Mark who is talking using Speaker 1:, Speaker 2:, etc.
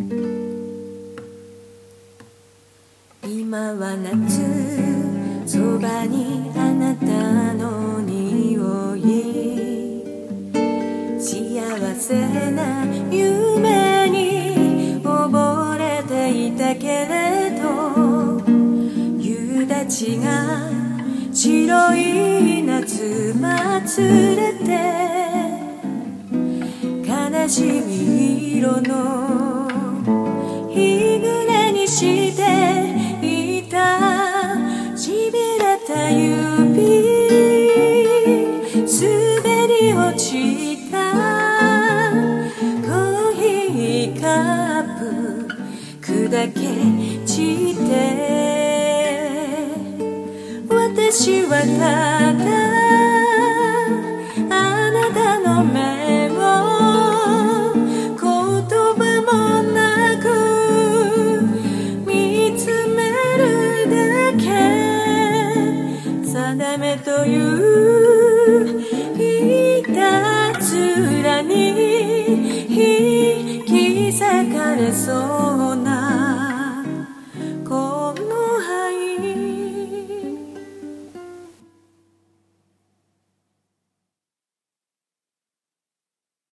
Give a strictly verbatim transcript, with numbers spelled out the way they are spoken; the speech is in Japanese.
Speaker 1: 今は夏、そばにあなたの匂い、幸せな夢に溺れていたけれど、夕立が白い夏祭れて、悲しみ色の日暮れにしていたしびれた指、滑り落ちたコーヒーカップ砕け散って、私はただあなたの目を言葉もなく見つめるだけ、定めという